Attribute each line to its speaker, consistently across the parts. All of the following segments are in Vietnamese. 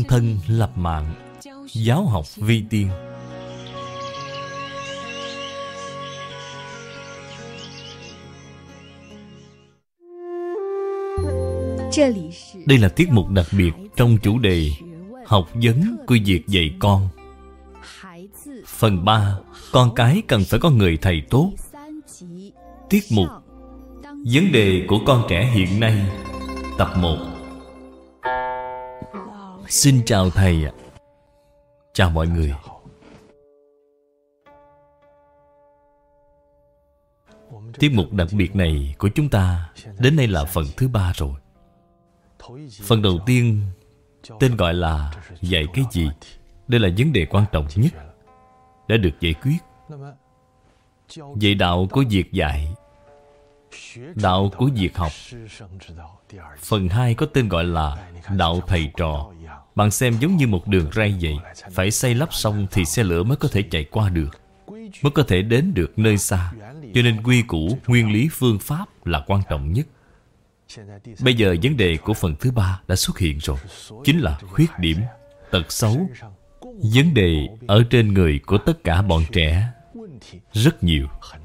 Speaker 1: thân lập mạng, giáo học vi tiên. Đây là tiết mục đặc biệt trong chủ đề học vấn của việc dạy con. Phần 3, con cái cần phải có người thầy tốt. Tiết mục vấn đề của con trẻ hiện nay, tập 1. Xin chào thầy ạ. Chào mọi người. Tiết mục đặc biệt này của chúng ta đến nay là phần thứ 3 rồi. Phần đầu tiên tên gọi là dạy cái gì. Đây là vấn đề quan trọng nhất, đã được giải quyết. Dạy đạo của việc dạy, đạo của việc học. Phần 2 có tên gọi là đạo thầy trò. Bạn xem giống như một đường ray vậy. Phải xây lắp xong thì xe lửa mới có thể chạy qua được, mới có thể đến được nơi xa. Cho nên quy củ, nguyên lý, phương pháp là quan trọng nhất. Bây giờ vấn đề của phần thứ 3 đã xuất hiện rồi. Chính là khuyết điểm, tật xấu. Vấn đề ở trên người của tất cả bọn trẻ rất nhiều.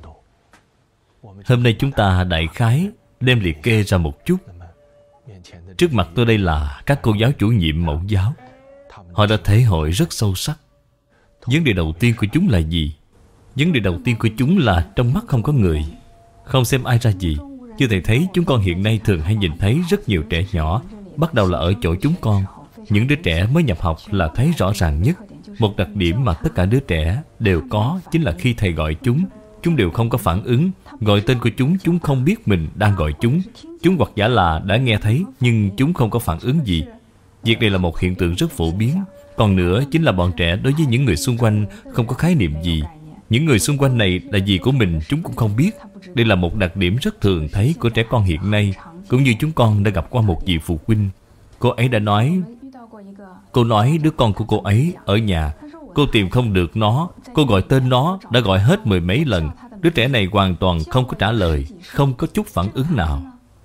Speaker 1: Hôm nay chúng ta đại khái đem liệt kê ra một chút. Trước mặt tôi đây là các cô giáo chủ nhiệm mẫu giáo. Họ đã thể hội rất sâu sắc. Vấn đề đầu tiên của chúng là gì? Vấn đề đầu tiên của chúng là trong mắt không có người, không xem ai ra gì. Như thầy thấy, chúng con hiện nay thường hay nhìn thấy rất nhiều trẻ nhỏ. Bắt đầu là ở chỗ chúng con. Những đứa trẻ mới nhập học là thấy rõ ràng nhất. Một đặc điểm mà tất cả đứa trẻ đều có chính là khi thầy gọi chúng đều không có phản ứng. Gọi tên của chúng không biết mình đang gọi chúng. Chúng hoặc giả là đã nghe thấy, nhưng chúng không có phản ứng gì. Việc này là một hiện tượng rất phổ biến. Còn nữa chính là bọn trẻ đối với những người xung quanh không có khái niệm gì. Những người xung quanh này là gì của mình chúng cũng không biết. Đây là một đặc điểm rất thường thấy của trẻ con hiện nay. Cũng như chúng con đã gặp qua một vị phụ huynh. Cô ấy đã nói, cô nói đứa con của cô ấy ở nhà, cô tìm không được nó. Cô gọi tên nó, đã gọi hết 10 mấy lần. Đứa trẻ này hoàn toàn không có trả lời, không có chút phản ứng nào.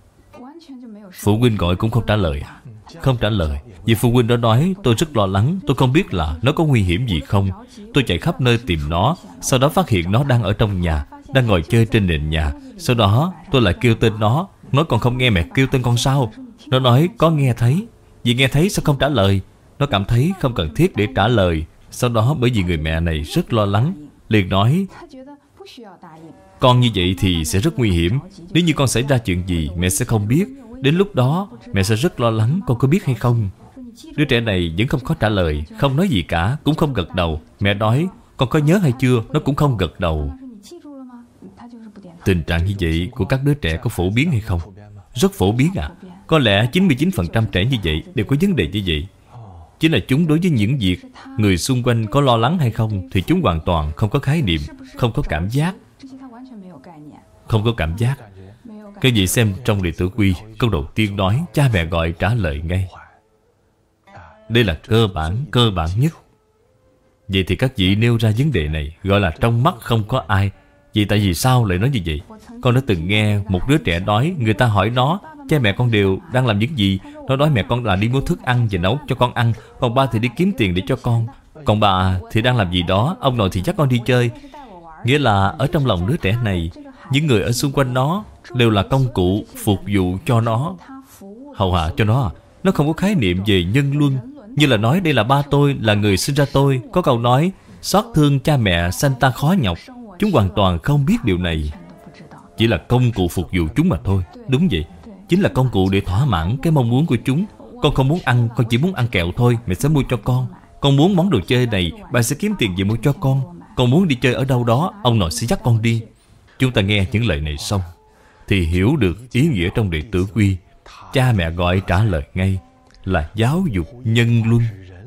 Speaker 1: Phụ huynh gọi cũng không trả lời. Không trả lời. Vì phụ huynh đó nói, tôi rất lo lắng, tôi không biết là nó có nguy hiểm gì không. Tôi chạy khắp nơi tìm nó. Sau đó phát hiện nó đang ở trong nhà, đang ngồi chơi trên nền nhà. Sau đó tôi lại kêu tên nó. Nó còn không nghe mẹ kêu tên con sao? Nó nói có nghe thấy. Vì nghe thấy sao không trả lời? Nó cảm thấy không cần thiết để trả lời. Sau đó bởi vì người mẹ này rất lo lắng, liền nói, con như vậy thì sẽ rất nguy hiểm. Nếu như con xảy ra chuyện gì mẹ sẽ không biết. Đến lúc đó mẹ sẽ rất lo lắng, con có biết hay không? Đứa trẻ này vẫn không có trả lời, không nói gì cả, cũng không gật đầu. Mẹ nói, con có nhớ hay chưa? Nó cũng không gật đầu. Tình trạng như vậy của các đứa trẻ có phổ biến hay không? Rất phổ biến ạ. Có lẽ 99% trẻ như vậy đều có vấn đề như vậy. Chính là chúng đối với những việc người xung quanh có lo lắng hay không thì chúng hoàn toàn không có khái niệm, không có cảm giác. Không có cảm giác. Cái gì xem trong Đệ Tử Quy, câu đầu tiên nói cha mẹ gọi trả lời ngay. Đây là cơ bản nhất. Vậy thì các vị nêu ra vấn đề này gọi là trong mắt không có ai. Vậy tại vì sao lại nói như vậy? Con đã từng nghe một đứa trẻ nói, người ta hỏi nó, cha mẹ con đều đang làm những gì? Nó nói mẹ con là đi mua thức ăn và nấu cho con ăn, còn ba thì đi kiếm tiền để cho con, còn bà thì đang làm gì đó, ông nội thì chắc con đi chơi. Nghĩa là ở trong lòng đứa trẻ này, những người ở xung quanh nó đều là công cụ phục vụ cho nó, hầu hạ cho nó. Nó không có khái niệm về nhân luân. Như là nói đây là ba tôi, là người sinh ra tôi. Có câu nói xót thương cha mẹ sanh ta khó nhọc. Chúng hoàn toàn không biết điều này. Chỉ là công cụ phục vụ chúng mà thôi. Đúng vậy, chính là công cụ để thỏa mãn cái mong muốn của chúng. Con không muốn ăn, con chỉ muốn ăn kẹo thôi, mẹ sẽ mua cho con. Con muốn món đồ chơi này, bà sẽ kiếm tiền về mua cho con. Con muốn đi chơi ở đâu đó, ông nội sẽ dắt con đi. Chúng ta nghe những lời này xong thì hiểu được ý nghĩa trong Đệ Tử Quy. Cha mẹ gọi trả lời ngay là giáo dục nhân luân.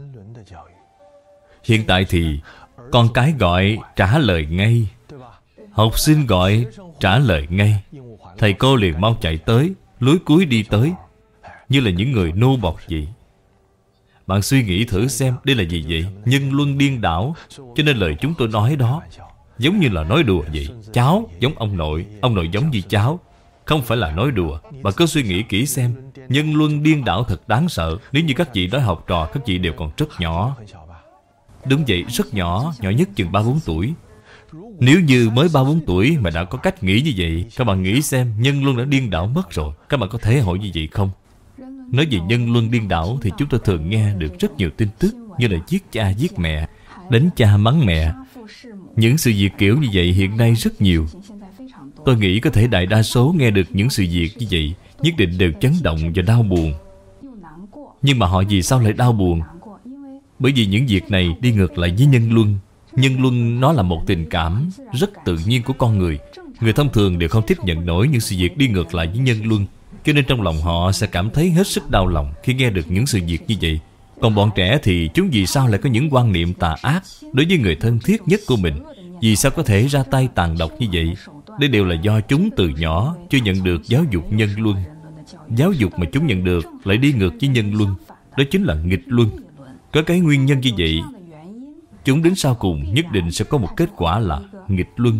Speaker 1: Hiện tại thì con cái gọi trả lời ngay, học sinh gọi trả lời ngay. Thầy cô liền mau chạy tới, lúi cúi đi tới, như là những người nô bộc vậy. Bạn suy nghĩ thử xem, đây là gì vậy? Nhân luân điên đảo. Cho nên lời chúng tôi nói đó giống như là nói đùa vậy. Cháu giống ông nội giống như cháu. Không phải là nói đùa. Bạn cứ suy nghĩ kỹ xem, nhân luân điên đảo thật đáng sợ. Nếu như các vị nói học trò, các vị đều còn rất nhỏ. Đúng vậy, rất nhỏ, nhỏ nhất chừng 3-4 tuổi. Nếu như mới 3-4 tuổi mà đã có cách nghĩ như vậy, các bạn nghĩ xem, nhân luân đã điên đảo mất rồi. Các bạn có thể hỏi như vậy không? Nói về nhân luân điên đảo thì chúng tôi thường nghe được rất nhiều tin tức, như là giết cha giết mẹ, đánh cha mắng mẹ. Những sự việc kiểu như vậy hiện nay rất nhiều. Tôi nghĩ có thể đại đa số nghe được những sự việc như vậy nhất định đều chấn động và đau buồn. Nhưng mà họ vì sao lại đau buồn? Bởi vì những việc này đi ngược lại với nhân luân. Nhân luân nó là một tình cảm rất tự nhiên của con người. Người thông thường đều không tiếp nhận nổi những sự việc đi ngược lại với nhân luân. Cho nên trong lòng họ sẽ cảm thấy hết sức đau lòng khi nghe được những sự việc như vậy. Còn bọn trẻ thì chúng vì sao lại có những quan niệm tà ác đối với người thân thiết nhất của mình? Vì sao có thể ra tay tàn độc như vậy? Đây đều là do chúng từ nhỏ chưa nhận được giáo dục nhân luân. Giáo dục mà chúng nhận được lại đi ngược với nhân luân. Đó chính là nghịch luân. Có cái nguyên nhân như vậy, chúng đến sau cùng nhất định sẽ có một kết quả là nghịch luân.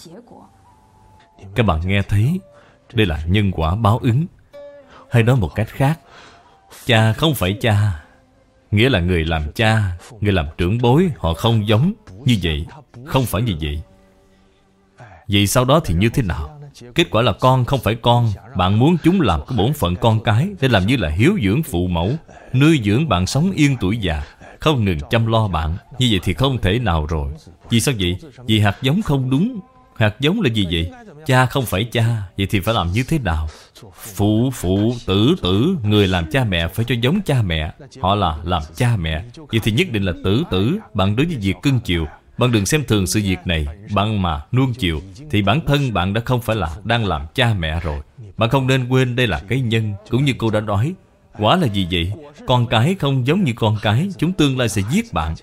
Speaker 1: Các bạn nghe thấy, đây là nhân quả báo ứng. Hay nói một cách khác, cha không phải cha, nghĩa là người làm cha, người làm trưởng bối, họ không giống như vậy. Không phải như vậy. Vậy sau đó thì như thế nào? Kết quả là con không phải con. Bạn muốn chúng làm cái bổn phận con cái, để làm như là hiếu dưỡng phụ mẫu, nuôi dưỡng bạn sống yên tuổi già, không ngừng chăm lo bạn. Như vậy thì không thể nào rồi. Vì sao vậy? Vì hạt giống không đúng. Hạt giống là gì vậy? Cha không phải cha. Vậy thì phải làm như thế nào? Phụ phụ, tử tử, người làm cha mẹ phải cho giống cha mẹ. Họ là làm cha mẹ. Vậy thì nhất định là tử tử. Bạn đối với việc cưng chiều, bạn đừng xem thường sự việc này. Bạn mà nuông chiều thì bản thân bạn đã không phải là đang làm cha mẹ rồi. Bạn không nên quên đây là cái nhân. Cũng như cô đã nói, quả là gì vậy? Con cái không giống như con cái, chúng tương lai sẽ giết bạn.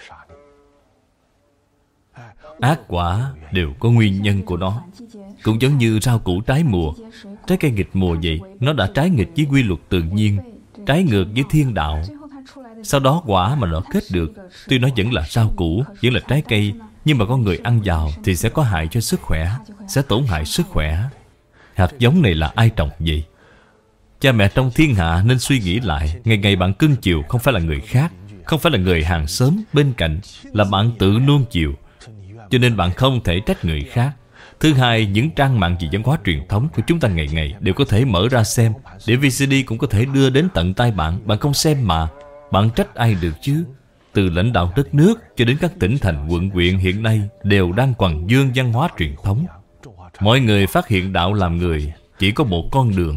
Speaker 1: Ác quả đều có nguyên nhân của nó. Cũng giống như rau củ trái mùa, trái cây nghịch mùa vậy. Nó đã trái nghịch với quy luật tự nhiên, trái ngược với thiên đạo. Sau đó quả mà nó kết được, tuy nó vẫn là rau củ, vẫn là trái cây, nhưng mà con người ăn vào thì sẽ có hại cho sức khỏe, sẽ tổn hại sức khỏe. Hạt giống này là ai trồng vậy? Cha mẹ trong thiên hạ nên suy nghĩ lại. Ngày ngày bạn cưng chiều không phải là người khác, không phải là người hàng xóm bên cạnh, là bạn tự nuông chiều. Cho nên bạn không thể trách người khác. Thứ hai, những trang mạng về văn hóa truyền thống của chúng ta ngày ngày đều có thể mở ra xem. Để VCD cũng có thể đưa đến tận tay bạn. Bạn không xem mà bạn trách ai được chứ? Từ lãnh đạo đất nước cho đến các tỉnh thành quận huyện hiện nay đều đang quằn dương văn hóa truyền thống. Mọi người phát hiện đạo làm người chỉ có một con đường.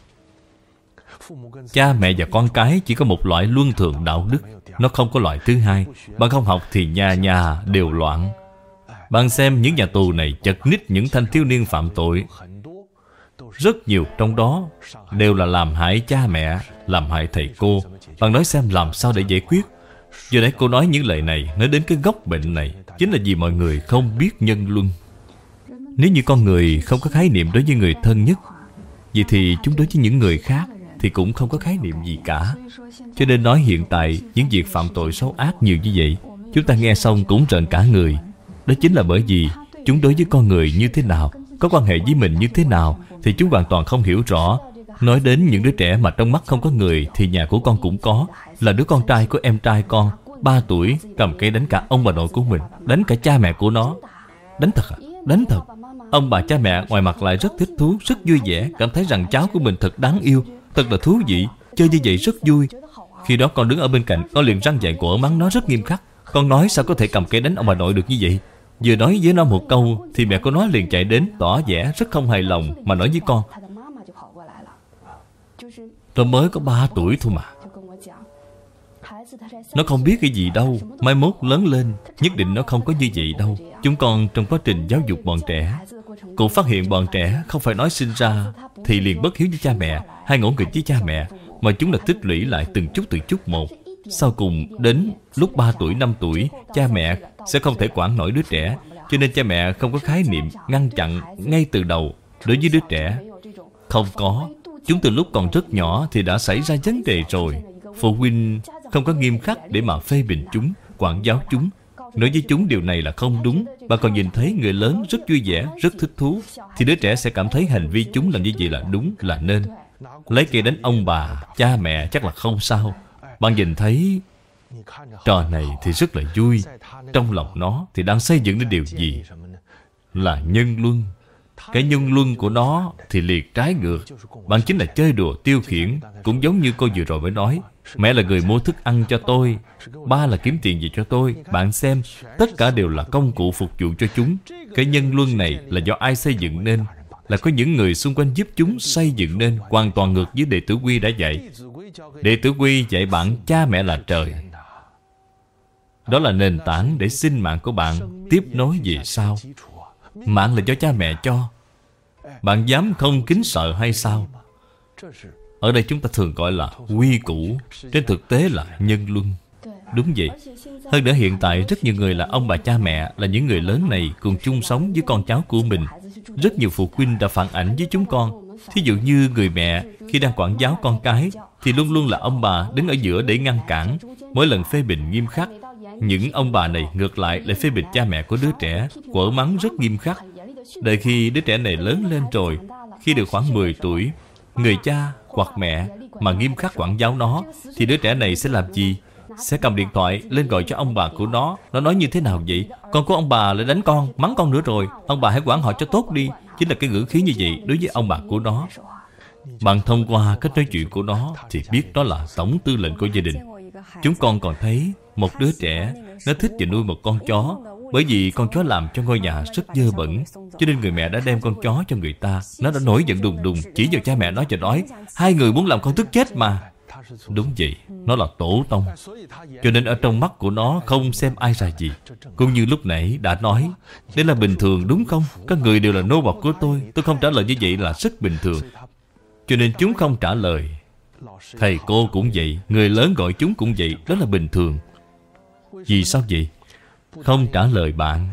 Speaker 1: Cha mẹ và con cái chỉ có một loại luân thường đạo đức. Nó không có loại thứ hai. Bạn không học thì nhà nhà đều loạn. Bạn xem những nhà tù này chật ních những thanh thiếu niên phạm tội. Rất nhiều trong đó đều là làm hại cha mẹ, làm hại thầy cô. Bạn nói xem làm sao để giải quyết? Giờ đấy cô nói những lời này, nói đến cái gốc bệnh này, chính là vì mọi người không biết nhân luân. Nếu như con người không có khái niệm đối với người thân nhất, vậy thì chúng đối với những người khác thì cũng không có khái niệm gì cả. Cho nên nói hiện tại những việc phạm tội xấu ác nhiều như vậy, chúng ta nghe xong cũng rợn cả người. Đó chính là bởi vì chúng đối với con người như thế nào, có quan hệ với mình như thế nào thì chúng hoàn toàn không hiểu rõ. Nói đến những đứa trẻ mà trong mắt không có người thì nhà của con cũng có. Là đứa con trai của em trai con, 3 tuổi, cầm cây đánh cả ông bà nội của mình, đánh cả cha mẹ của nó. Đánh thật à? Đánh thật. Ông bà cha mẹ ngoài mặt lại rất thích thú, rất vui vẻ, cảm thấy rằng cháu của mình thật đáng yêu, thật là thú vị, chơi như vậy rất vui. Khi đó con đứng ở bên cạnh, con liền răng dạy cổ mắng nó rất nghiêm khắc. Con nói sao có thể cầm cây đánh ông bà nội được như vậy? Vừa nói với nó một câu thì mẹ của nó liền chạy đến, tỏ vẻ rất không hài lòng mà nói với con. Nó mới có 3 tuổi thôi mà. Nó không biết cái gì đâu. Mai mốt lớn lên nhất định nó không có như vậy đâu. Chúng con trong quá trình giáo dục bọn trẻ cũng phát hiện bọn trẻ không phải nói sinh ra thì liền bất hiếu với cha mẹ hay ngỗ nghịch với cha mẹ, mà chúng là tích lũy lại từng chút một. Sau cùng đến lúc 3 tuổi, 5 tuổi, cha mẹ sẽ không thể quản nổi đứa trẻ. Cho nên cha mẹ không có khái niệm ngăn chặn ngay từ đầu đối với đứa trẻ. Không có. Chúng từ lúc còn rất nhỏ thì đã xảy ra vấn đề rồi. Phụ huynh không có nghiêm khắc để mà phê bình chúng, quản giáo chúng. Nói với chúng điều này là không đúng. Bạn còn nhìn thấy người lớn rất vui vẻ, rất thích thú, thì đứa trẻ sẽ cảm thấy hành vi chúng làm như vậy là đúng, là nên. Lấy cây đánh ông bà, cha mẹ chắc là không sao. Bạn nhìn thấy trò này thì rất là vui. Trong lòng nó thì đang xây dựng đến điều gì? Là nhân luân. Cái nhân luân của nó thì liệt trái ngược. Bạn chính là chơi đùa tiêu khiển. Cũng giống như cô vừa rồi mới nói, mẹ là người mua thức ăn cho tôi, ba là kiếm tiền gì cho tôi. Bạn xem, tất cả đều là công cụ phục vụ cho chúng. Cái nhân luân này là do ai xây dựng nên? Là có những người xung quanh giúp chúng xây dựng nên. Hoàn toàn ngược với Đệ Tử Quy đã dạy. Đệ Tử Quy dạy bạn cha mẹ là trời. Đó là nền tảng để sinh mạng của bạn tiếp nối về sau. Mạng là do cha mẹ cho. Bạn dám không kính sợ hay sao? Ở đây chúng ta thường gọi là quy củ, trên thực tế là nhân luân. Đúng vậy. Hơn nữa hiện tại rất nhiều người là ông bà cha mẹ, là những người lớn này cùng chung sống với con cháu của mình. Rất nhiều phụ huynh đã phản ảnh với chúng con. Thí dụ như người mẹ khi đang quản giáo con cái thì luôn luôn là ông bà đứng ở giữa để ngăn cản. Mỗi lần phê bình nghiêm khắc. Những ông bà này ngược lại lại phê bình cha mẹ của đứa trẻ, quở mắng rất nghiêm khắc. Đợi khi đứa trẻ này lớn lên rồi, khi được khoảng 10 tuổi, người cha hoặc mẹ mà nghiêm khắc quản giáo nó, thì đứa trẻ này sẽ làm gì? Sẽ cầm điện thoại lên gọi cho ông bà của nó. Nó nói như thế nào vậy? Con của ông bà lại đánh con, mắng con nữa rồi. Ông bà hãy quản họ cho tốt đi. Chính là cái ngữ khí như vậy đối với ông bà của nó. Bạn thông qua cách nói chuyện của nó thì biết đó là tổng tư lệnh của gia đình. Chúng con còn thấy một đứa trẻ, nó thích và nuôi một con chó. Bởi vì con chó làm cho ngôi nhà rất dơ bẩn, cho nên người mẹ đã đem con chó cho người ta. Nó đã nổi giận đùng đùng, chỉ vào cha mẹ nó và nói, hai người muốn làm con tức chết mà. Đúng vậy, nó là tổ tông. Cho nên ở trong mắt của nó không xem ai ra gì. Cũng như lúc nãy đã nói, đây là bình thường đúng không? Các người đều là nô bộc của tôi không trả lời như vậy là rất bình thường. Cho nên chúng không trả lời. Thầy cô cũng vậy, người lớn gọi chúng cũng vậy, đó là bình thường. Vì sao vậy? Không trả lời bạn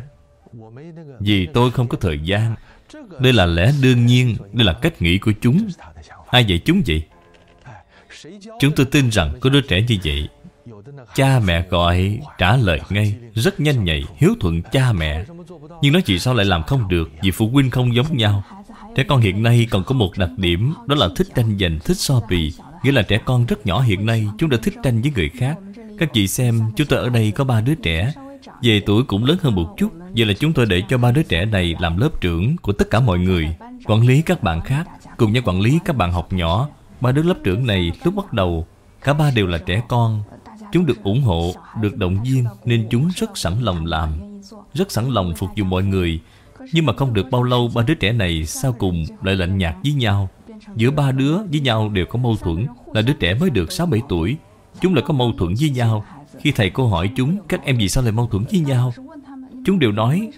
Speaker 1: vì tôi không có thời gian. Đây là lẽ đương nhiên. Đây là cách nghĩ của chúng. Ai dạy chúng vậy? Chúng tôi tin rằng có đứa trẻ như vậy, cha mẹ gọi trả lời ngay, rất nhanh nhạy, hiếu thuận cha mẹ. Nhưng nó vì sao lại làm không được? Vì phụ huynh không giống nhau. Trẻ con hiện nay còn có một đặc điểm, đó là thích tranh giành, thích so bì. Nghĩa là trẻ con rất nhỏ hiện nay chúng đã thích tranh với người khác. Các chị xem, chúng tôi ở đây có 3 đứa trẻ, về tuổi cũng lớn hơn một chút. Vậy là chúng tôi để cho 3 đứa trẻ này làm lớp trưởng của tất cả mọi người, quản lý các bạn khác, cùng nhau quản lý các bạn học nhỏ. 3 đứa lớp trưởng này lúc bắt đầu, cả 3 đều là trẻ con. Chúng được ủng hộ, được động viên, nên chúng rất sẵn lòng làm, rất sẵn lòng phục vụ mọi người. Nhưng mà không được bao lâu, 3 đứa trẻ này sau cùng lại lạnh nhạt với nhau. Giữa 3 đứa với nhau đều có mâu thuẫn. Là đứa trẻ mới được 6-7 tuổi, chúng lại có mâu thuẫn với nhau. Khi thầy cô hỏi chúng, các em vì sao lại mâu thuẫn với nhau, chúng đều nói,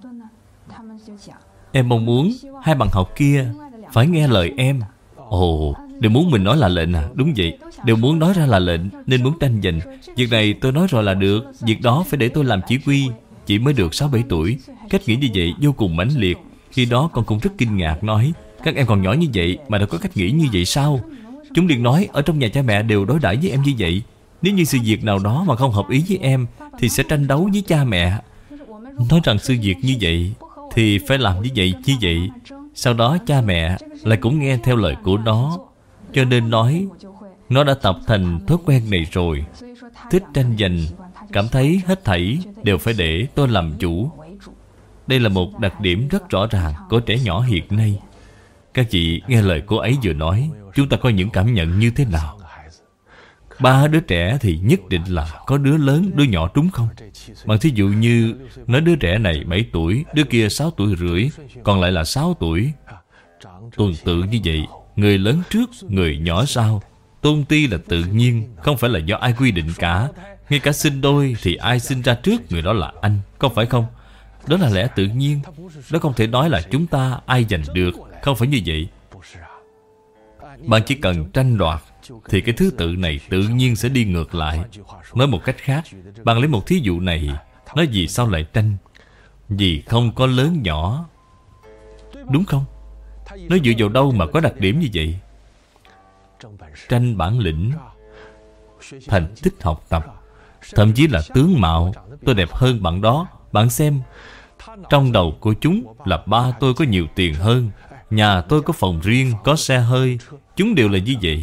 Speaker 1: em mong muốn hai bạn học kia phải nghe lời em. Ồ, đều muốn mình nói là lệnh à? Đúng vậy, đều muốn nói ra là lệnh, nên muốn tranh giành. Việc này tôi nói rồi là được, việc đó phải để tôi làm chỉ huy. Chỉ mới được 6-7 tuổi, cách nghĩ như vậy vô cùng mãnh liệt. Khi đó con cũng rất kinh ngạc, nói, các em còn nhỏ như vậy mà đã có cách nghĩ như vậy sao? Chúng liền nói, ở trong nhà cha mẹ đều đối đãi với em như vậy. Nếu như sự việc nào đó mà không hợp ý với em thì sẽ tranh đấu với cha mẹ. Nói rằng sự việc như vậy thì phải làm như vậy. Sau đó cha mẹ lại cũng nghe theo lời của nó. Cho nên nói, nó đã tập thành thói quen này rồi. Thích tranh giành, cảm thấy hết thảy đều phải để tôi làm chủ. Đây là một đặc điểm rất rõ ràng của trẻ nhỏ hiện nay. Các chị nghe lời cô ấy vừa nói, chúng ta có những cảm nhận như thế nào? 3 đứa trẻ thì nhất định là có đứa lớn, đứa nhỏ, đúng không? Mà thí dụ như nói đứa trẻ này 7 tuổi, đứa kia 6 tuổi rưỡi, còn lại là 6 tuổi. Tuần tự như vậy, người lớn trước, người nhỏ sau. Tôn ti là tự nhiên, không phải là do ai quy định cả. Ngay cả sinh đôi thì ai sinh ra trước người đó là anh, có phải không? Đó là lẽ tự nhiên. Đó không thể nói là chúng ta ai giành được. Không phải như vậy. Bạn chỉ cần tranh đoạt thì cái thứ tự này tự nhiên sẽ đi ngược lại. Nói một cách khác, bạn lấy một thí dụ này, nói vì sao lại tranh? Vì không có lớn nhỏ, đúng không? Nó dựa vào đâu mà có đặc điểm như vậy? Tranh bản lĩnh, thành tích học tập, Thậm chí là tướng mạo tôi đẹp hơn bạn đó. Bạn xem, trong đầu của chúng là ba tôi có nhiều tiền hơn, nhà tôi có phòng riêng, có xe hơi. Chúng đều là như vậy.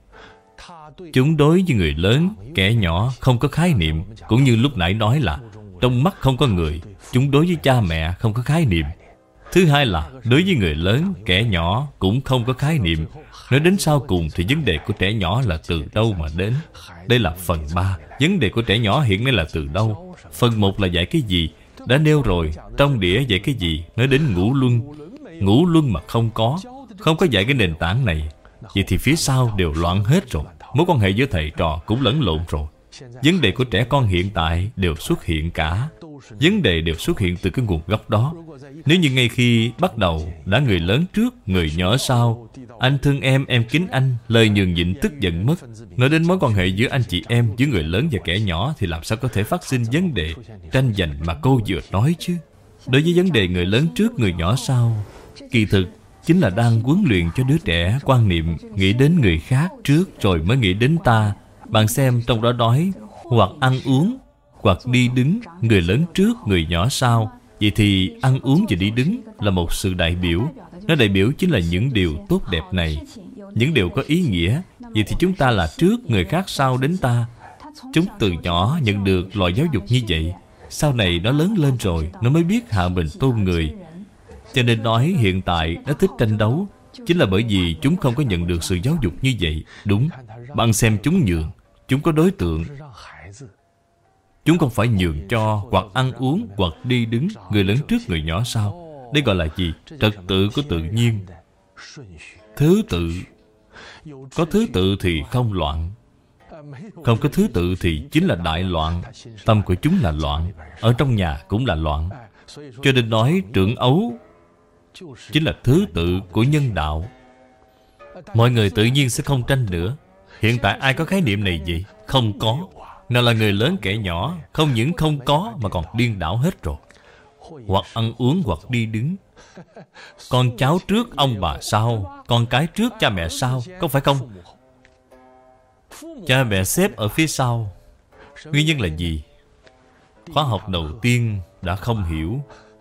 Speaker 1: Chúng đối với người lớn, kẻ nhỏ không có khái niệm. Cũng như lúc nãy nói là trong mắt không có người. Chúng đối với cha mẹ không có khái niệm. Thứ hai là đối với người lớn, kẻ nhỏ cũng không có khái niệm. Nói đến sau cùng thì vấn đề của trẻ nhỏ là từ đâu mà đến. Đây là phần 3. Vấn đề của trẻ nhỏ hiện nay là từ đâu. Phần 1 là dạy cái gì? Đã nêu rồi, trong đĩa dạy cái gì? Nói đến ngũ luân. Ngũ luân mà không có dạy cái nền tảng này, vậy thì phía sau đều loạn hết rồi. Mối quan hệ giữa thầy trò cũng lẫn lộn rồi. Vấn đề của trẻ con hiện tại đều xuất hiện cả. Vấn đề đều xuất hiện từ cái nguồn gốc đó. Nếu như ngay khi bắt đầu đã người lớn trước, người nhỏ sau, anh thương em kính anh, lời nhường nhịn tức giận mất. Nói đến mối quan hệ giữa anh chị em, giữa người lớn và kẻ nhỏ, thì làm sao có thể phát sinh vấn đề tranh giành mà cô vừa nói chứ. Đối với vấn đề người lớn trước, người nhỏ sau, kỳ thực chính là đang huấn luyện cho đứa trẻ quan niệm nghĩ đến người khác trước rồi mới nghĩ đến ta. Bạn xem trong đó nói hoặc ăn uống, hoặc đi đứng, người lớn trước, người nhỏ sau. Vậy thì ăn uống và đi đứng là một sự đại biểu. Nó đại biểu chính là những điều tốt đẹp này, những điều có ý nghĩa. Vậy thì chúng ta là trước, người khác sau đến ta. Chúng từ nhỏ nhận được loại giáo dục như vậy. Sau này nó lớn lên rồi, nó mới biết hạ mình tôn người. Cho nên nói hiện tại nó thích tranh đấu, chính là bởi vì chúng không có nhận được sự giáo dục như vậy. Đúng, bạn xem chúng nhường, chúng có đối tượng. Chúng không phải nhường cho, hoặc ăn uống, hoặc đi đứng, người lớn trước, người nhỏ sau. Đây gọi là gì? Trật tự của tự nhiên. Thứ tự. Có thứ tự thì không loạn. Không có thứ tự thì chính là đại loạn. Tâm của chúng là loạn. Ở trong nhà cũng là loạn. Cho nên nói trưởng ấu chính là thứ tự của nhân đạo. Mọi người tự nhiên sẽ không tranh nữa. Hiện tại ai có khái niệm này vậy? Không có. Nào là người lớn kẻ nhỏ, không những không có mà còn điên đảo hết rồi. Hoặc ăn uống hoặc đi đứng. Con cháu trước, ông bà sau. Con cái trước, cha mẹ sau. Có phải không? Cha mẹ xếp ở phía sau. Nguyên nhân là gì? Khóa học đầu tiên đã không hiểu.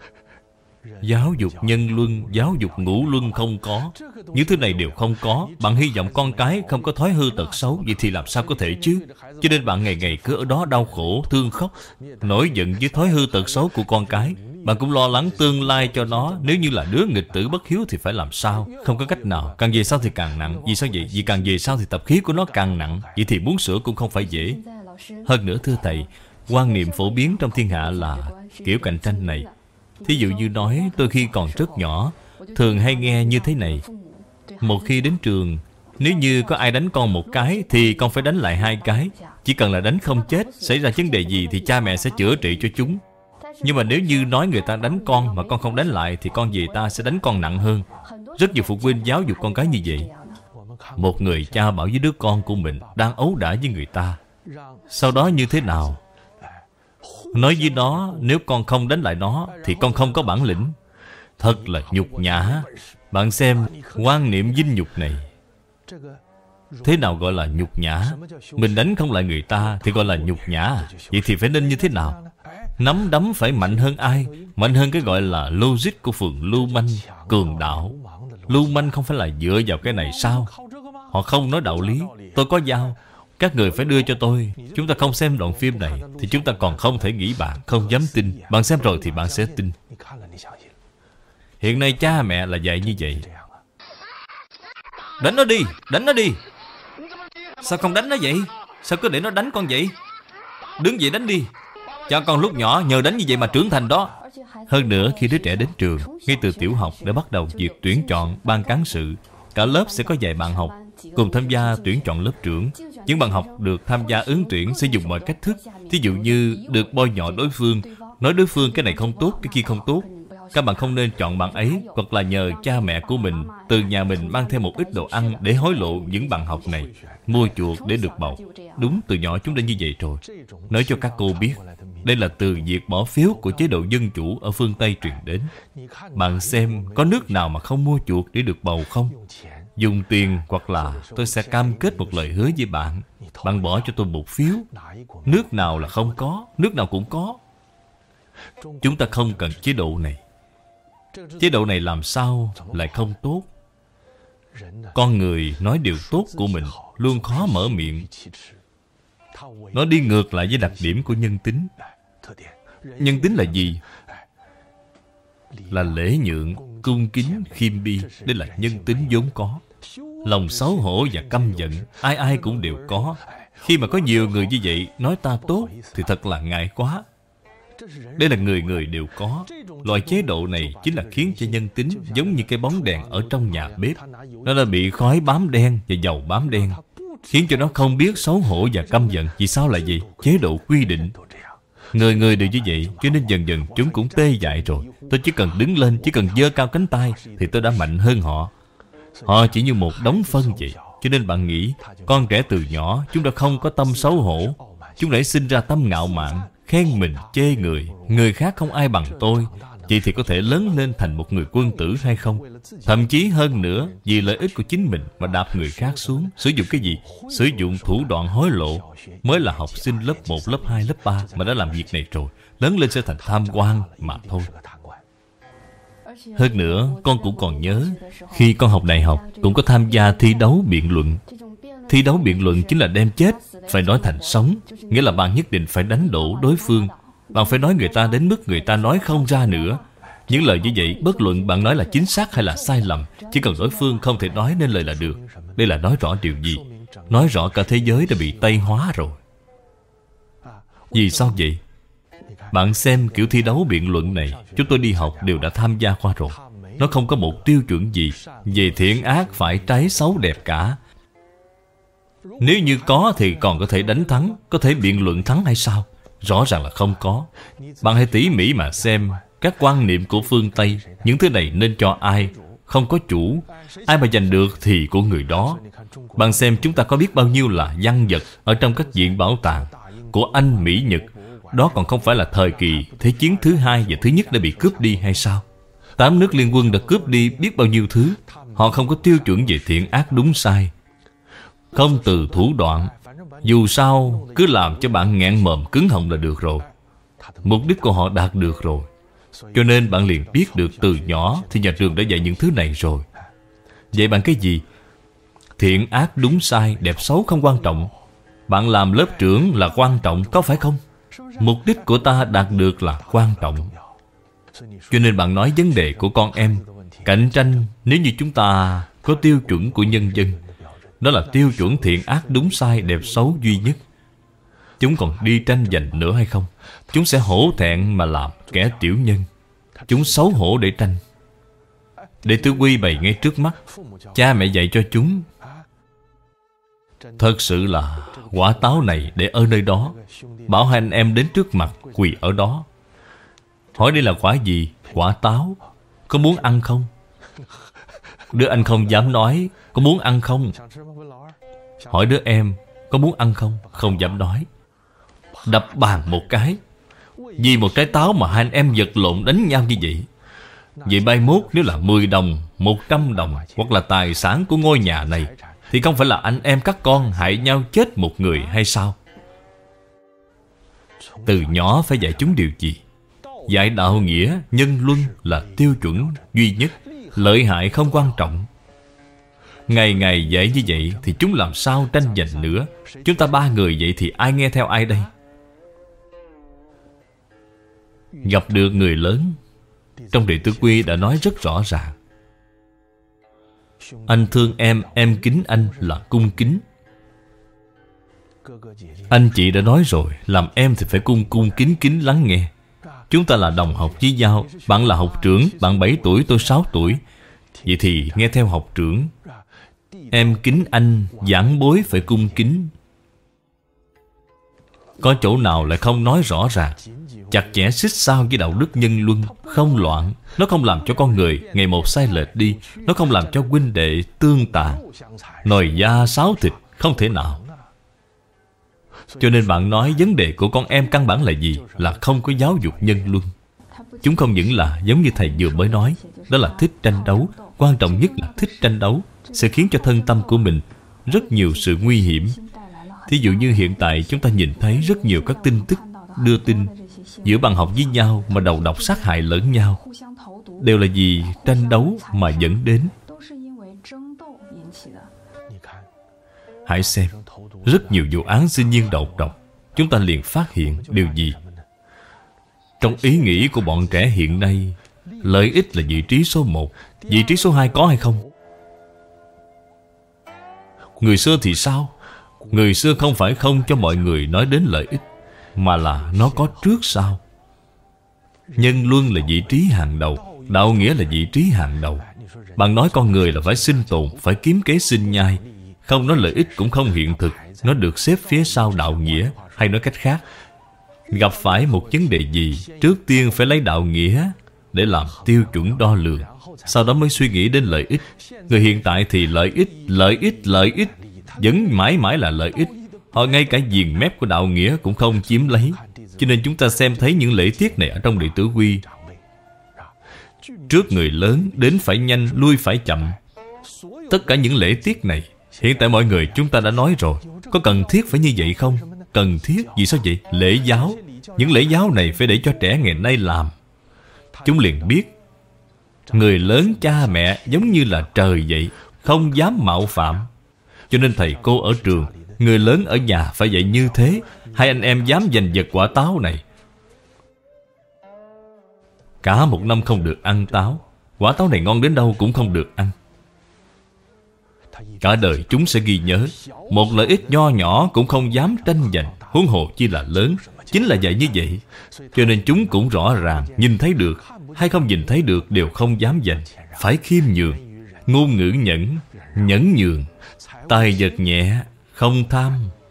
Speaker 1: Giáo dục nhân luân, giáo dục ngũ luân không có. Những thứ này đều không có. Bạn hy vọng con cái không có thói hư tật xấu, vậy thì làm sao có thể chứ? Cho nên bạn ngày ngày cứ ở đó đau khổ, thương khóc, nổi giận với thói hư tật xấu của con cái. Bạn cũng lo lắng tương lai cho nó. Nếu như là đứa nghịch tử bất hiếu thì phải làm sao? Không có cách nào. Càng về sau thì càng nặng. Vì sao vậy? Vì càng về sau thì tập khí của nó càng nặng. Vậy thì muốn sửa cũng không phải dễ. Hơn nữa thưa thầy, quan niệm phổ biến trong thiên hạ là kiểu cạnh tranh này. Thí dụ như nói tôi khi còn rất nhỏ, thường hay nghe như thế này. Một khi đến trường, nếu như có ai đánh con một cái thì con phải đánh lại 2 cái. Chỉ cần là đánh không chết, xảy ra vấn đề gì thì cha mẹ sẽ chữa trị cho chúng. Nhưng mà nếu như nói người ta đánh con mà con không đánh lại thì con về ta sẽ đánh con nặng hơn. Rất nhiều phụ huynh giáo dục con cái như vậy. Một người cha bảo với đứa con của mình đang ấu đả với người ta, sau đó như thế nào? Nói với nó, nếu con không đánh lại nó thì con không có bản lĩnh. Thật là nhục nhã. Bạn xem quan niệm vinh nhục này. Thế nào gọi là nhục nhã? Mình đánh không lại người ta thì gọi là nhục nhã. Vậy thì phải nên như thế nào? Nắm đấm phải mạnh hơn ai? Mạnh hơn cái gọi là logic của phường lưu manh, cường đạo. Lưu manh không phải là dựa vào cái này sao? Họ không nói đạo lý. Tôi có dao, các người phải đưa cho tôi. Chúng ta không xem đoạn phim này thì chúng ta còn không thể nghĩ bạn, không dám tin. Bạn xem rồi thì bạn sẽ tin. Hiện nay cha mẹ là dạy như vậy. Đánh nó đi, đánh nó đi. Sao không đánh nó vậy? Sao cứ để nó đánh con vậy? Đứng dậy đánh đi. Cho con lúc nhỏ nhờ đánh như vậy mà trưởng thành đó. Hơn nữa khi đứa trẻ đến trường, ngay từ tiểu học đã bắt đầu việc tuyển chọn ban cán sự. Cả lớp sẽ có vài bạn học cùng tham gia tuyển chọn lớp trưởng. Những bạn học được tham gia ứng tuyển sẽ dùng mọi cách thức. Thí dụ như được bôi nhọ đối phương, nói đối phương cái này không tốt, cái kia không tốt. Các bạn không nên chọn bạn ấy. Hoặc là nhờ cha mẹ của mình từ nhà mình mang theo một ít đồ ăn để hối lộ những bạn học này, mua chuộc để được bầu. Đúng, từ nhỏ chúng đã như vậy rồi. Nói cho các cô biết, đây là từ việc bỏ phiếu của chế độ dân chủ ở phương Tây truyền đến. Bạn xem có nước nào mà không mua chuộc để được bầu không? dùng tiền, hoặc là tôi sẽ cam kết một lời hứa với bạn. Bạn bỏ cho tôi một phiếu. Nước nào là không có, nước nào cũng có. Chúng ta không cần chế độ này. Chế độ này làm sao lại không tốt? Con người nói điều tốt của mình luôn khó mở miệng. Nó đi ngược lại với đặc điểm của nhân tính. Nhân tính là gì? Là lễ nhượng, cung kính, khiêm bi. Đây là nhân tính vốn có. Lòng xấu hổ và căm giận ai ai cũng đều có. Khi mà có nhiều người như vậy nói ta tốt thì thật là ngại quá. Đây là người người đều có. Loại chế độ này chính là khiến cho nhân tính giống như cái bóng đèn ở trong nhà bếp. Nó đã bị khói bám đen và dầu bám đen, khiến cho nó không biết xấu hổ và căm giận. Vì sao là gì? Chế độ quy định. Người người đều như vậy, cho nên dần dần chúng cũng tê dại rồi. Tôi chỉ cần đứng lên, chỉ cần giơ cao cánh tay thì tôi đã mạnh hơn họ. Họ chỉ như một đống phân vậy. Cho nên bạn nghĩ, con trẻ từ nhỏ chúng đã không có tâm xấu hổ. Chúng đã sinh ra tâm ngạo mạn, khen mình, chê người. Người khác không ai bằng tôi. Vậy thì có thể lớn lên thành một người quân tử hay không? Thậm chí hơn nữa, vì lợi ích của chính mình mà đạp người khác xuống. Sử dụng cái gì? Sử dụng thủ đoạn hối lộ. Mới là học sinh lớp 1, lớp 2, lớp 3 mà đã làm việc này rồi. Lớn lên sẽ thành tham quan mà thôi. Hơn nữa, con cũng còn nhớ, khi con học đại học cũng có tham gia thi đấu biện luận. Thi đấu biện luận chính là đem chết phải nói thành sống. Nghĩa là bạn nhất định phải đánh đổ đối phương. Bạn phải nói người ta đến mức người ta nói không ra nữa. Những lời như vậy, bất luận bạn nói là chính xác hay là sai lầm, chỉ cần đối phương không thể nói nên lời là được. Đây là nói rõ điều gì? Nói rõ cả thế giới đã bị Tây hóa rồi. Vì sao vậy? Bạn xem kiểu thi đấu biện luận này, chúng tôi đi học đều đã tham gia qua rồi. Nó không có một tiêu chuẩn gì về thiện ác, phải trái xấu đẹp cả. Nếu như có thì còn có thể đánh thắng, có thể biện luận thắng hay sao? Rõ ràng là không có. Bạn hãy tỉ mỉ mà xem các quan niệm của phương Tây. Những thứ này nên cho ai? Không có chủ. Ai mà giành được thì của người đó. Bạn xem chúng ta có biết bao nhiêu là văn vật ở trong các viện bảo tàng của Anh, Mỹ, Nhật. Đó còn không phải là thời kỳ Thế chiến thứ hai và thứ nhất đã bị cướp đi hay sao? 8 nước liên quân đã cướp đi biết bao nhiêu thứ. Họ không có tiêu chuẩn về thiện ác đúng sai, không từ thủ đoạn. Dù sao cứ làm cho bạn nghẹn mồm cứng họng là được rồi. Mục đích của họ đạt được rồi. Cho nên bạn liền biết được từ nhỏ thì nhà trường đã dạy những thứ này rồi. Vậy bạn cái gì? Thiện ác đúng sai, đẹp xấu không quan trọng. Bạn làm lớp trưởng là quan trọng, có phải không? Mục đích của ta đạt được là quan trọng. Cho nên bạn nói vấn đề của con em cạnh tranh. Nếu như chúng ta có tiêu chuẩn của nhân dân, đó là tiêu chuẩn thiện ác đúng sai đẹp xấu duy nhất, chúng còn đi tranh giành nữa hay không? Chúng sẽ hổ thẹn mà làm kẻ tiểu nhân. Chúng xấu hổ để tranh. Để tư quy bày ngay trước mắt. Cha mẹ dạy cho chúng. Thật sự là quả táo này để ở nơi đó. Bảo hai anh em đến trước mặt quỳ ở đó. Hỏi đây là quả gì? Quả táo. Có muốn ăn không? Đứa anh không dám nói có muốn ăn không. Hỏi đứa em có muốn ăn không? Không dám nói. Đập bàn một cái. Vì một trái táo mà hai anh em vật lộn đánh nhau như vậy. Vậy mai mốt nếu là 10 đồng, 100 đồng, hoặc là tài sản của ngôi nhà này, thì không phải là anh em các con hại nhau chết một người hay sao? Từ nhỏ phải dạy chúng điều gì? Dạy đạo nghĩa, nhân luân là tiêu chuẩn duy nhất. Lợi hại không quan trọng. Ngày ngày dạy như vậy thì chúng làm sao tranh giành nữa? Chúng ta 3 người vậy thì ai nghe theo ai đây? Gặp được người lớn, trong Đệ Tử Quy đã nói rất rõ ràng. Anh thương em kính anh là cung kính. Anh chị đã nói rồi, làm em thì phải cung kính kính lắng nghe. Chúng ta là đồng học với nhau. Bạn là học trưởng, bạn 7 tuổi, tôi 6 tuổi. Vậy thì nghe theo học trưởng. Em kính anh, giảng bối phải cung kính. Có chỗ nào lại không nói rõ ràng, chặt chẽ xích sao với đạo đức nhân luân, không loạn. Nó không làm cho con người ngày một sai lệch đi. Nó không làm cho huynh đệ tương tàn, nồi da sáo thịt, không thể nào. Cho nên bạn nói vấn đề của con em căn bản là gì? Là không có giáo dục nhân luân. Chúng không những là giống như thầy vừa mới nói, đó là thích tranh đấu, quan trọng nhất là thích tranh đấu, sẽ khiến cho thân tâm của mình rất nhiều sự nguy hiểm. Thí dụ như hiện tại chúng ta nhìn thấy rất nhiều các tin tức đưa tin giữa bạn học với nhau mà đầu độc sát hại lẫn nhau, đều là vì tranh đấu mà dẫn đến. Hãy xem, rất nhiều vụ án sinh viên đầu độc, chúng ta liền phát hiện điều gì? Trong ý nghĩ của bọn trẻ hiện nay, lợi ích là vị trí số 1, vị trí số 2 có hay không? Người xưa thì sao? Người xưa không phải không cho mọi người nói đến lợi ích, mà là nó có trước sau. Nhân luân là vị trí hàng đầu, đạo nghĩa là vị trí hàng đầu. Bạn nói con người là phải sinh tồn, phải kiếm kế sinh nhai, không nói lợi ích cũng không hiện thực, nó được xếp phía sau đạo nghĩa. Hay nói cách khác, gặp phải một vấn đề gì, trước tiên phải lấy đạo nghĩa để làm tiêu chuẩn đo lường, sau đó mới suy nghĩ đến lợi ích. Người hiện tại thì lợi ích, vẫn mãi mãi là lợi ích. Họ ngay cả viền mép của đạo nghĩa cũng không chiếm lấy. Cho nên chúng ta xem thấy những lễ tiết này ở trong Đệ Tử Quy. Trước người lớn đến phải nhanh, lui phải chậm. Tất cả những lễ tiết này, hiện tại mọi người chúng ta đã nói rồi. Có cần thiết phải như vậy không? Cần thiết. Vì sao vậy? Lễ giáo. Những lễ giáo này phải để cho trẻ ngày nay làm. Chúng liền biết người lớn cha mẹ giống như là trời vậy, không dám mạo phạm. Cho nên thầy cô ở trường, người lớn ở nhà phải dạy như thế. Hai anh em dám giành giật quả táo này, cả một năm không được ăn táo. Quả táo này ngon đến đâu cũng không được ăn. Cả đời chúng sẽ ghi nhớ. Một lợi ích nho nhỏ cũng không dám tranh giành, huống hồ chi là lớn. Chính là dạy như vậy. Cho nên chúng cũng rõ ràng, nhìn thấy được hay không nhìn thấy được đều không dám giành. Phải khiêm nhường, ngôn ngữ nhẫn, nhẫn nhường, tài vật nhẹ, không tham.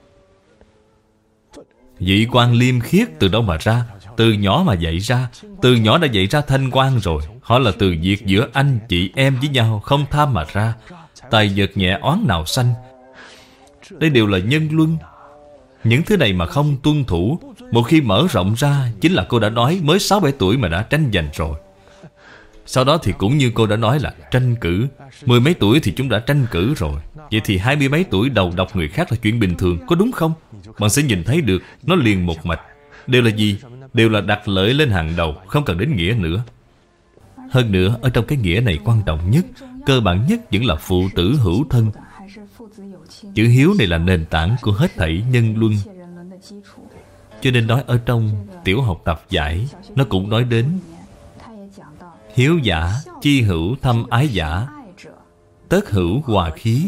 Speaker 1: Vị quan liêm khiết từ đâu mà ra? Từ nhỏ mà dạy ra. Từ nhỏ đã dạy ra thanh quan rồi. Họ là từ việc giữa anh chị em với nhau, không tham mà ra. Tài vật nhẹ oán nào sanh. Đây đều là nhân luân. Những thứ này mà không tuân thủ, một khi mở rộng ra, chính là cô đã nói mới 6-7 tuổi mà đã tranh giành rồi. Sau đó thì cũng như cô đã nói là tranh cử. 10 mấy tuổi thì chúng đã tranh cử rồi. Vậy thì 20 mấy tuổi đầu độc người khác là chuyện bình thường, có đúng không? Bạn sẽ nhìn thấy được, nó liền một mạch. Đều là gì? Đều là đặt lợi lên hàng đầu, không cần đến nghĩa nữa. Hơn nữa, ở trong cái nghĩa này quan trọng nhất, cơ bản nhất vẫn là phụ tử hữu thân. Chữ hiếu này là nền tảng của hết thảy nhân luân. Cho nên nói ở trong tiểu học tập giải, nó cũng nói đến hiếu giả, chi hữu thâm ái giả, tất hữu hòa khí.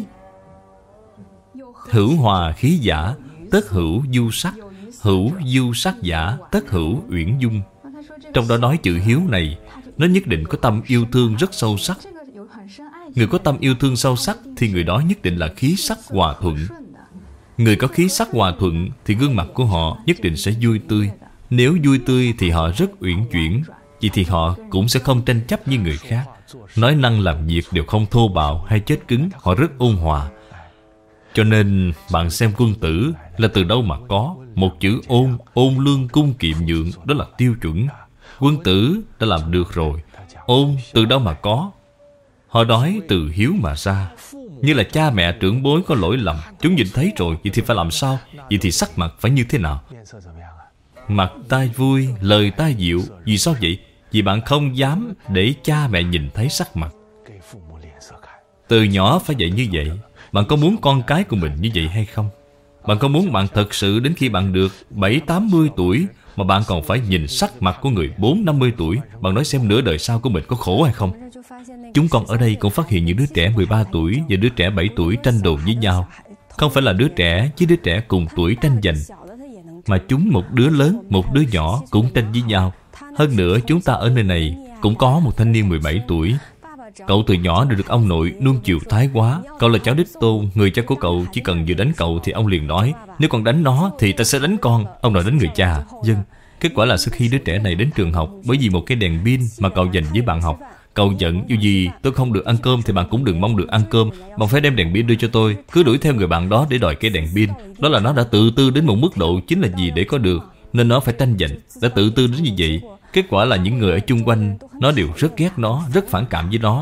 Speaker 1: Hữu hòa khí giả, tất hữu du sắc. Hữu du sắc giả, tất hữu uyển dung. Trong đó nói chữ hiếu này, nó nhất định có tâm yêu thương rất sâu sắc. Người có tâm yêu thương sâu sắc thì người đó nhất định là khí sắc hòa thuận. Người có khí sắc hòa thuận thì gương mặt của họ nhất định sẽ vui tươi. Nếu vui tươi thì họ rất uyển chuyển. Vậy thì họ cũng sẽ không tranh chấp như người khác. Nói năng làm việc đều không thô bạo hay chết cứng. Họ rất ôn hòa. Cho nên bạn xem quân tử là từ đâu mà có. Một chữ ôn, ôn lương cung kiệm nhượng, đó là tiêu chuẩn. Quân tử đã làm được rồi. Ôn từ đâu mà có? Họ nói từ hiếu mà ra. Như là cha mẹ trưởng bối có lỗi lầm, chúng nhìn thấy rồi, vậy thì phải làm sao? Vậy thì sắc mặt phải như thế nào? Mặt ta vui, lời ta dịu. Vì sao vậy? Vì bạn không dám để cha mẹ nhìn thấy sắc mặt. Từ nhỏ phải dạy như vậy. Bạn có muốn con cái của mình như vậy hay không? Bạn có muốn bạn thật sự đến khi bạn được 7-80 tuổi mà bạn còn phải nhìn sắc mặt của người 4-50 tuổi? Bạn nói xem nửa đời sau của mình có khổ hay không? Chúng con ở đây cũng phát hiện những đứa trẻ 13 tuổi và đứa trẻ 7 tuổi tranh đồn với nhau. Không phải là đứa trẻ với đứa trẻ cùng tuổi tranh giành, mà chúng một đứa lớn, một đứa nhỏ cũng tranh với nhau. Hơn nữa chúng ta ở nơi này cũng có một thanh niên 17 tuổi. Cậu từ nhỏ được ông nội nuông chiều thái quá. Cậu là cháu đích tôn. Người cha của cậu chỉ cần vừa đánh cậu thì ông liền nói: nếu con đánh nó thì ta sẽ đánh con. Ông nội đánh người cha. Dân. Kết quả là sau khi đứa trẻ này đến trường học, bởi vì một cái đèn pin mà cậu dành với bạn học, cậu giận: dù gì tôi không được ăn cơm thì bạn cũng đừng mong được ăn cơm. Bạn phải đem đèn pin đưa cho tôi. Cứ đuổi theo người bạn đó để đòi cái đèn pin. Đó là nó đã tự tư đến một mức độ chính là gì để có được, nên nó phải tranh giành. Đã tự tư đến như vậy. Kết quả là những người ở chung quanh nó đều rất ghét nó, rất phản cảm với nó.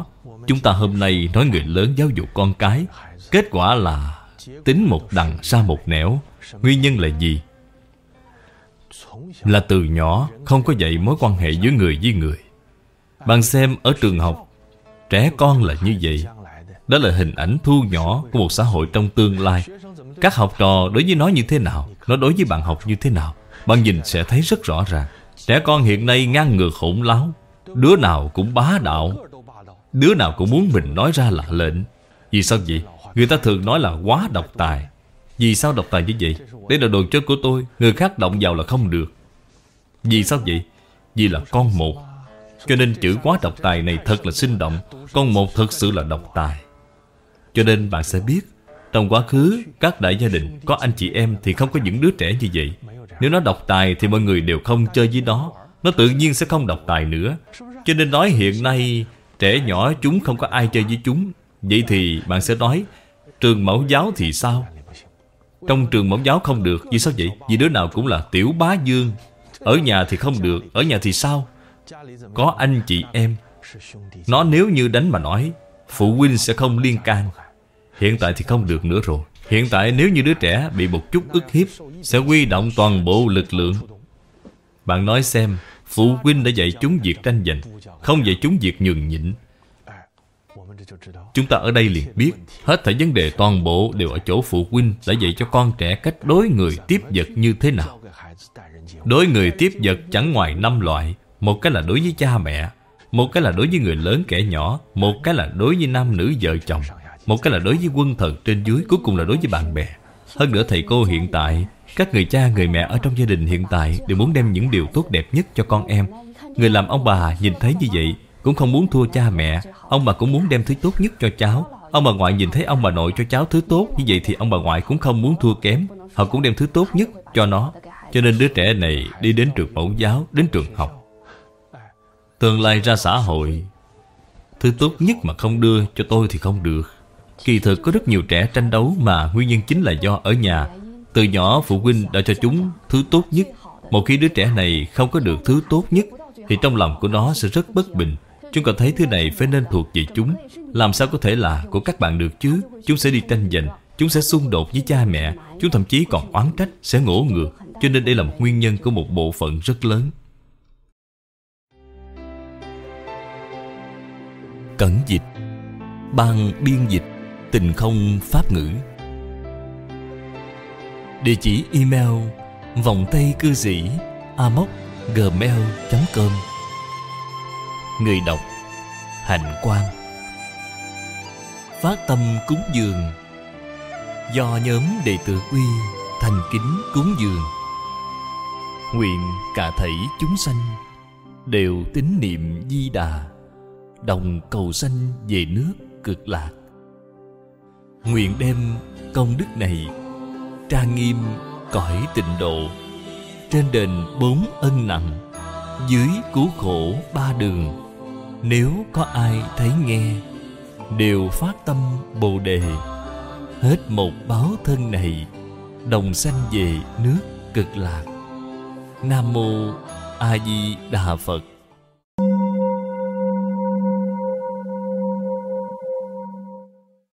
Speaker 1: Chúng ta hôm nay nói người lớn giáo dục con cái, kết quả là tính một đằng sa một nẻo. Nguyên nhân là gì? Là từ nhỏ không có dạy mối quan hệ giữa người với người. Bạn xem ở trường học, trẻ con là như vậy. Đó là hình ảnh thu nhỏ của một xã hội trong tương lai. Các học trò đối với nó như thế nào, nó đối với bạn học như thế nào, bạn nhìn sẽ thấy rất rõ ràng. Trẻ con hiện nay ngang ngược hỗn láo, đứa nào cũng bá đạo, đứa nào cũng muốn mình nói ra là lệnh. Vì sao vậy? Người ta thường nói là quá độc tài. Vì sao độc tài như vậy? Đây là đồ chơi của tôi, người khác động vào là không được. Vì sao vậy? Vì là con một. Cho nên chữ quá độc tài này thật là sinh động. Con một thật sự là độc tài. Cho nên bạn sẽ biết, trong quá khứ, các đại gia đình có anh chị em thì không có những đứa trẻ như vậy. Nếu nó độc tài thì mọi người đều không chơi với nó tự nhiên sẽ không độc tài nữa. Cho nên nói hiện nay trẻ nhỏ chúng không có ai chơi với chúng. Vậy thì bạn sẽ nói trường mẫu giáo thì sao? Trong trường mẫu giáo không được. Vì sao vậy? Vì đứa nào cũng là tiểu bá vương. Ở nhà thì không được. Ở nhà thì sao? Có anh chị em. Nó nếu như đánh mà nói, phụ huynh sẽ không liên can. Hiện tại thì không được nữa rồi. Hiện tại nếu như đứa trẻ bị một chút ức hiếp, sẽ huy động toàn bộ lực lượng. Bạn nói xem, phụ huynh đã dạy chúng việc tranh giành, không dạy chúng việc nhường nhịn. Chúng ta ở đây liền biết, hết thảy vấn đề toàn bộ đều ở chỗ phụ huynh đã dạy cho con trẻ cách đối người tiếp vật như thế nào. Đối người tiếp vật chẳng ngoài 5 loại. Một cái là đối với cha mẹ, một cái là đối với người lớn kẻ nhỏ, một cái là đối với nam nữ vợ chồng, một cái là đối với quân thần trên dưới, cuối cùng là đối với bạn bè. Hơn nữa thầy cô hiện tại, các người cha người mẹ ở trong gia đình hiện tại đều muốn đem những điều tốt đẹp nhất cho con em. Người làm ông bà nhìn thấy như vậy cũng không muốn thua cha mẹ. Ông bà cũng muốn đem thứ tốt nhất cho cháu. Ông bà ngoại nhìn thấy ông bà nội cho cháu thứ tốt như vậy thì ông bà ngoại cũng không muốn thua kém. Họ cũng đem thứ tốt nhất cho nó. Cho nên đứa trẻ này đi đến trường mẫu giáo, đến trường học, tương lai ra xã hội, thứ tốt nhất mà không đưa cho tôi thì không được. Kỳ thực có rất nhiều trẻ tranh đấu mà nguyên nhân chính là do ở nhà, từ nhỏ phụ huynh đã cho chúng thứ tốt nhất. Một khi đứa trẻ này không có được thứ tốt nhất thì trong lòng của nó sẽ rất bất bình. Chúng cảm thấy thứ này phải nên thuộc về chúng. Làm sao có thể là của các bạn được chứ? Chúng sẽ đi tranh giành, chúng sẽ xung đột với cha mẹ, chúng thậm chí còn oán trách, sẽ ngỗ ngược. Cho nên đây là một nguyên nhân của một bộ phận rất lớn. Cẩn dịch, ban biên dịch Tình Không Pháp Ngữ. Địa chỉ email vòng tay cư sĩ amos@gmail.com. Người đọc Hạnh Quang. Phát tâm cúng dường do nhóm đệ tử Quy thành kính cúng dường. Nguyện cả thảy chúng sanh đều tín niệm Di Đà, đồng cầu sanh về nước Cực Lạc. Nguyện đem công đức này trang nghiêm cõi Tịnh Độ, trên đền 4 ân nặng, dưới cứu khổ 3 đường. Nếu có ai thấy nghe, đều phát tâm Bồ Đề, hết một báo thân này, đồng sanh về nước Cực Lạc. Nam Mô A Di Đà Phật.